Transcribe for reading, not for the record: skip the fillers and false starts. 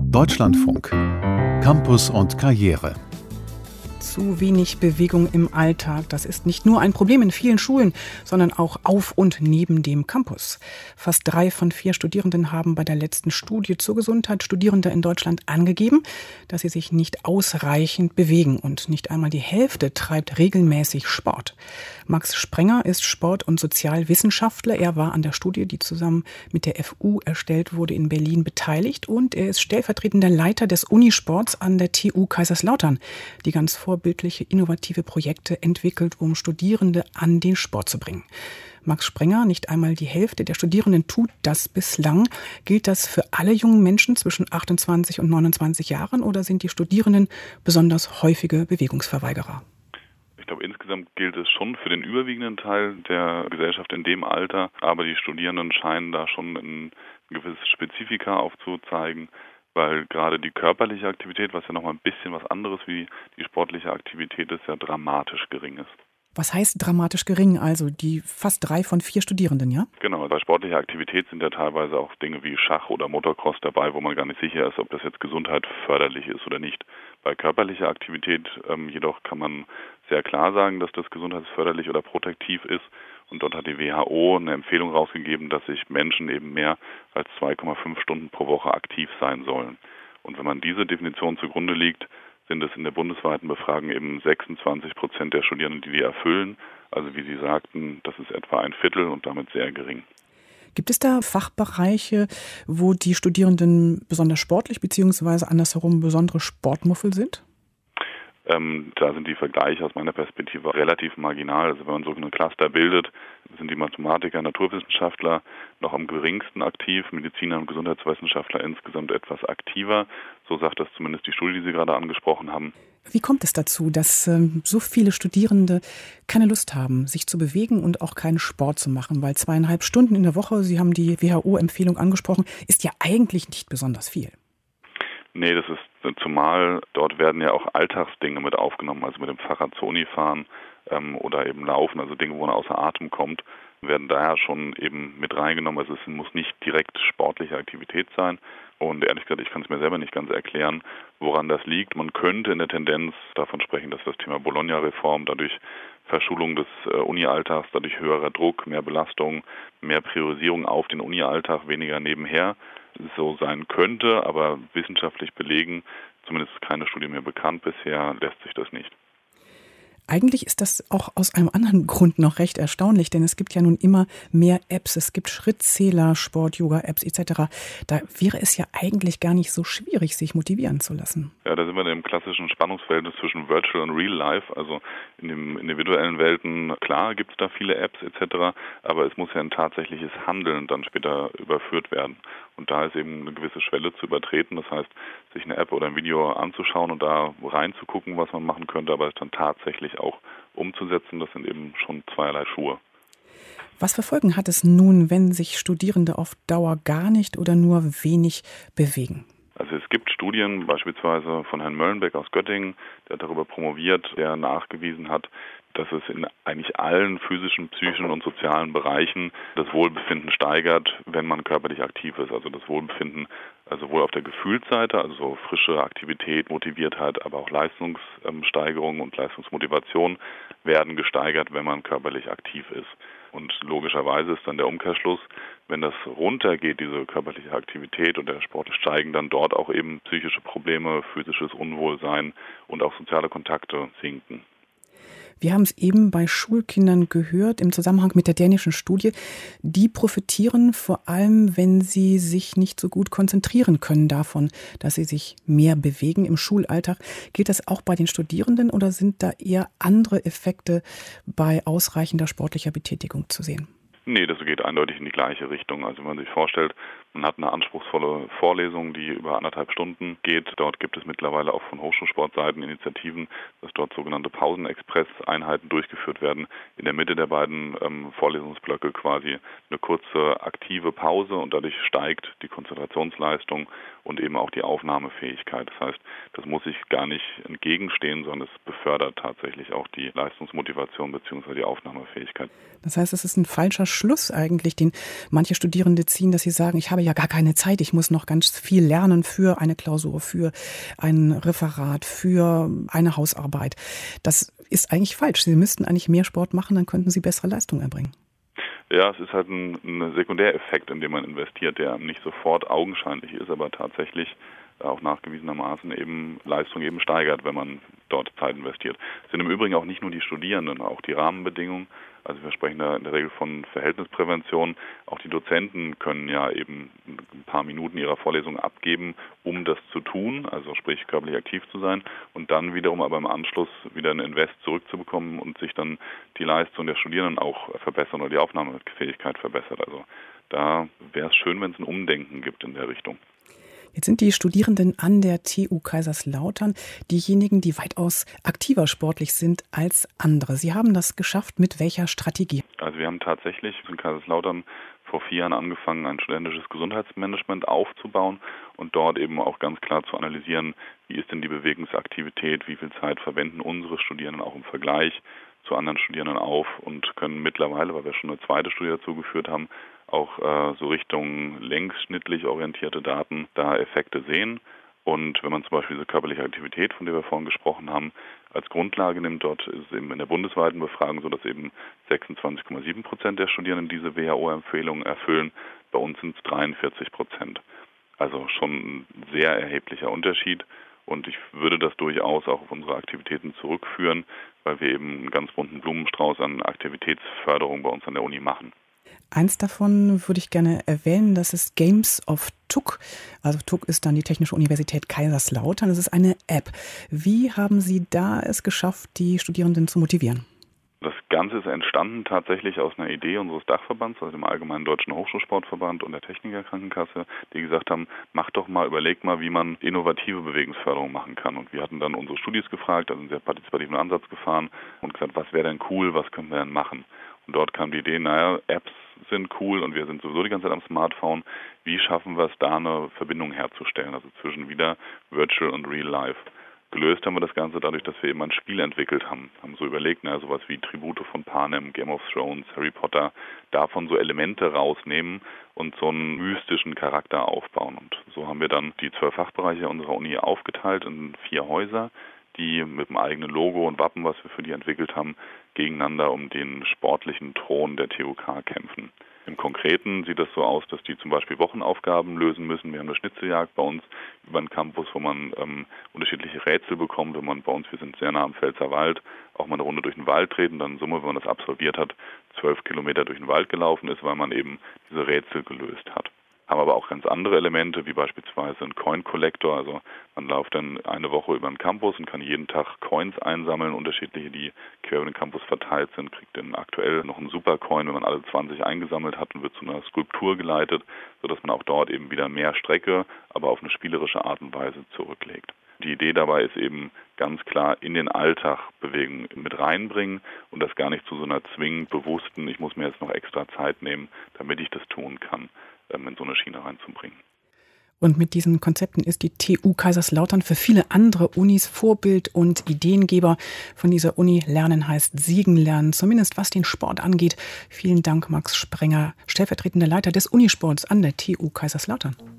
Deutschlandfunk. Campus und Karriere. Zu wenig Bewegung im Alltag. Das ist nicht nur ein Problem in vielen Schulen, sondern auch auf und neben dem Campus. Fast 3 von 4 Studierenden haben bei der letzten Studie zur Gesundheit Studierender in Deutschland angegeben, dass sie sich nicht ausreichend bewegen. Und nicht einmal die Hälfte treibt regelmäßig Sport. Max Sprenger ist Sport- und Sozialwissenschaftler. Er war an der Studie, die zusammen mit der FU erstellt wurde, in Berlin beteiligt. Und er ist stellvertretender Leiter des Unisports an der TU Kaiserslautern, die ganz vorbildliche, innovative Projekte entwickelt, um Studierende an den Sport zu bringen. Max Sprenger, nicht einmal die Hälfte der Studierenden tut das bislang. Gilt das für alle jungen Menschen zwischen 28 und 29 Jahren oder sind die Studierenden besonders häufige Bewegungsverweigerer? Ich glaube, insgesamt gilt es schon für den überwiegenden Teil der Gesellschaft in dem Alter, aber die Studierenden scheinen da schon ein gewisses Spezifika aufzuzeigen, weil gerade die körperliche Aktivität, was ja nochmal ein bisschen was anderes wie die sportliche Aktivität ist, ja dramatisch gering ist. Was heißt dramatisch gering? Also die fast 3 von 4 Studierenden, ja? Genau, bei sportlicher Aktivität sind ja teilweise auch Dinge wie Schach oder Motocross dabei, wo man gar nicht sicher ist, ob das jetzt gesundheitsförderlich ist oder nicht. Bei körperlicher Aktivität jedoch kann man sehr klar sagen, dass das gesundheitsförderlich oder protektiv ist. Und dort hat die WHO eine Empfehlung rausgegeben, dass sich Menschen eben mehr als 2,5 Stunden pro Woche aktiv sein sollen. Und wenn man diese Definition zugrunde liegt, sind es in der bundesweiten Befragung eben 26% der Studierenden, die erfüllen. Also wie Sie sagten, das ist etwa ein Viertel und damit sehr gering. Gibt es da Fachbereiche, wo die Studierenden besonders sportlich bzw. andersherum besondere Sportmuffel sind? Da sind die Vergleiche aus meiner Perspektive relativ marginal. Also wenn man so eine Cluster bildet, sind die Mathematiker, Naturwissenschaftler noch am geringsten aktiv, Mediziner und Gesundheitswissenschaftler insgesamt etwas aktiver. So sagt das zumindest die Studie, die Sie gerade angesprochen haben. Wie kommt es dazu, dass so viele Studierende keine Lust haben, sich zu bewegen und auch keinen Sport zu machen? Weil 2,5 Stunden in der Woche, Sie haben die WHO-Empfehlung angesprochen, ist ja eigentlich nicht besonders viel. Nee, das ist zumal dort werden ja auch Alltagsdinge mit aufgenommen, also mit dem Fahrrad zur Uni fahren oder eben laufen, also Dinge, wo man außer Atem kommt, werden daher schon eben mit reingenommen. Also es muss nicht direkt sportliche Aktivität sein. Und ehrlich gesagt, ich kann es mir selber nicht ganz erklären, woran das liegt. Man könnte in der Tendenz davon sprechen, dass das Thema Bologna-Reform, dadurch Verschulung des Uni-Alltags, dadurch höherer Druck, mehr Belastung, mehr Priorisierung auf den Uni-Alltag, weniger nebenher, so sein könnte, aber wissenschaftlich belegen, zumindest ist keine Studie mir bekannt bisher, lässt sich das nicht. Eigentlich ist das auch aus einem anderen Grund noch recht erstaunlich, denn es gibt ja nun immer mehr Apps, es gibt Schrittzähler, Sport-Yoga-Apps etc. Da wäre es ja eigentlich gar nicht so schwierig, sich motivieren zu lassen. Ja, da sind wir im klassischen Spannungsverhältnis zwischen Virtual und Real Life, also in den individuellen Welten, klar gibt es da viele Apps etc., aber es muss ja ein tatsächliches Handeln dann später überführt werden. Und da ist eben eine gewisse Schwelle zu übertreten, das heißt, sich eine App oder ein Video anzuschauen und da reinzugucken, was man machen könnte, aber es dann tatsächlich auch umzusetzen, das sind eben schon zweierlei Schuhe. Was für Folgen hat es nun, wenn sich Studierende auf Dauer gar nicht oder nur wenig bewegen? Also es gibt Studien, beispielsweise von Herrn Möllenbeck aus Göttingen, der hat darüber promoviert, der nachgewiesen hat, dass es in eigentlich allen physischen, psychischen und sozialen Bereichen das Wohlbefinden steigert, wenn man körperlich aktiv ist. Also das Wohlbefinden sowohl auf der Gefühlsseite, also so frische Aktivität, Motiviertheit, aber auch Leistungssteigerung und Leistungsmotivation werden gesteigert, wenn man körperlich aktiv ist. Und logischerweise ist dann der Umkehrschluss, wenn das runtergeht, diese körperliche Aktivität und der Sport steigen, dann dort auch eben psychische Probleme, physisches Unwohlsein und auch soziale Kontakte sinken. Wir haben es eben bei Schulkindern gehört im Zusammenhang mit der dänischen Studie. Die profitieren vor allem, wenn sie sich nicht so gut konzentrieren können davon, dass sie sich mehr bewegen im Schulalltag. Gilt das auch bei den Studierenden oder sind da eher andere Effekte bei ausreichender sportlicher Betätigung zu sehen? Nee, das geht eindeutig in die gleiche Richtung. Also wenn man sich vorstellt, man hat eine anspruchsvolle Vorlesung, die über 1,5 Stunden geht. Dort gibt es mittlerweile auch von Hochschulsportseiten Initiativen, dass dort sogenannte Pausenexpress-Einheiten durchgeführt werden. In der Mitte der beiden Vorlesungsblöcke quasi eine kurze aktive Pause und dadurch steigt die Konzentrationsleistung und eben auch die Aufnahmefähigkeit. Das heißt, das muss sich gar nicht entgegenstehen, sondern es befördert tatsächlich auch die Leistungsmotivation bzw. die Aufnahmefähigkeit. Das heißt, es ist ein falscher Schluss eigentlich, den manche Studierende ziehen, dass sie sagen, ich habe habe ja gar keine Zeit, ich muss noch ganz viel lernen für eine Klausur, für ein Referat, für eine Hausarbeit. Das ist eigentlich falsch. Sie müssten eigentlich mehr Sport machen, dann könnten Sie bessere Leistungen erbringen. Ja, es ist halt ein Sekundäreffekt, in den man investiert, der nicht sofort augenscheinlich ist, aber tatsächlich auch nachgewiesenermaßen eben Leistung eben steigert, wenn man dort Zeit investiert. Es sind im Übrigen auch nicht nur die Studierenden, auch die Rahmenbedingungen. Also wir sprechen da in der Regel von Verhältnisprävention. Auch die Dozenten können ja eben ein paar Minuten ihrer Vorlesung abgeben, um das zu tun, also sprich körperlich aktiv zu sein und dann wiederum aber im Anschluss wieder einen Invest zurückzubekommen und sich dann die Leistung der Studierenden auch verbessern oder die Aufnahmefähigkeit verbessert. Also da wäre es schön, wenn es ein Umdenken gibt in der Richtung. Jetzt sind die Studierenden an der TU Kaiserslautern diejenigen, die weitaus aktiver sportlich sind als andere. Sie haben das geschafft. Mit welcher Strategie? Also wir haben tatsächlich in Kaiserslautern vor 4 Jahren angefangen, ein studentisches Gesundheitsmanagement aufzubauen und dort eben auch ganz klar zu analysieren, wie ist denn die Bewegungsaktivität, wie viel Zeit verwenden unsere Studierenden auch im Vergleich zu anderen Studierenden auf und können mittlerweile, weil wir schon eine zweite Studie dazu geführt haben, auch so Richtung längsschnittlich orientierte Daten da Effekte sehen. Und wenn man zum Beispiel diese körperliche Aktivität, von der wir vorhin gesprochen haben, als Grundlage nimmt, dort ist es eben in der bundesweiten Befragung so, dass eben 26,7% der Studierenden diese WHO-Empfehlungen erfüllen. Bei uns sind es 43%. Also schon ein sehr erheblicher Unterschied. Und ich würde das durchaus auch auf unsere Aktivitäten zurückführen, weil wir eben einen ganz bunten Blumenstrauß an Aktivitätsförderung bei uns an der Uni machen. Eins davon würde ich gerne erwähnen, das ist Games of TUK. Also TUK ist dann die Technische Universität Kaiserslautern. Das ist eine App. Wie haben Sie da es geschafft, die Studierenden zu motivieren? Das Ganze ist entstanden tatsächlich aus einer Idee unseres Dachverbands, also dem Allgemeinen Deutschen Hochschulsportverband und der Technikerkrankenkasse, die gesagt haben, überlegt mal, wie man innovative Bewegungsförderung machen kann. Und wir hatten dann unsere Studis gefragt, also einen sehr partizipativen Ansatz gefahren und gesagt, was wäre denn cool, was können wir denn machen? Und dort kam die Idee, Apps sind cool und wir sind sowieso die ganze Zeit am Smartphone. Wie schaffen wir es, da eine Verbindung herzustellen, also zwischen wieder Virtual und Real Life? Gelöst haben wir das Ganze dadurch, dass wir eben ein Spiel entwickelt haben. Haben so überlegt, sowas wie Tribute von Panem, Game of Thrones, Harry Potter, davon so Elemente rausnehmen und so einen mystischen Charakter aufbauen. Und so haben wir dann die 12 Fachbereiche unserer Uni aufgeteilt in 4 Häuser, die mit dem eigenen Logo und Wappen, was wir für die entwickelt haben, gegeneinander um den sportlichen Thron der TUK kämpfen. Im Konkreten sieht das so aus, dass die zum Beispiel Wochenaufgaben lösen müssen. Wir haben eine Schnitzeljagd bei uns über den Campus, wo man unterschiedliche Rätsel bekommt. Wenn man bei uns, wir sind sehr nah am Pfälzerwald, auch mal eine Runde durch den Wald treten, dann in Summe, wenn man das absolviert hat, 12 Kilometer durch den Wald gelaufen ist, weil man eben diese Rätsel gelöst hat. Haben aber auch ganz andere Elemente, wie beispielsweise ein Coin-Collector. Also man läuft dann eine Woche über den Campus und kann jeden Tag Coins einsammeln, unterschiedliche, die quer über den Campus verteilt sind, kriegt dann aktuell noch einen Supercoin, wenn man alle 20 eingesammelt hat und wird zu einer Skulptur geleitet, sodass man auch dort eben wieder mehr Strecke, aber auf eine spielerische Art und Weise zurücklegt. Die Idee dabei ist eben ganz klar in den Alltag Bewegung mit reinbringen und das gar nicht zu so einer zwingend bewussten, ich muss mir jetzt noch extra Zeit nehmen, damit ich das tun kann, in so eine Schiene reinzubringen. Und mit diesen Konzepten ist die TU Kaiserslautern für viele andere Unis Vorbild und Ideengeber. Von dieser Uni lernen heißt Siegen lernen, zumindest was den Sport angeht. Vielen Dank, Max Sprenger, stellvertretender Leiter des Unisports an der TU Kaiserslautern.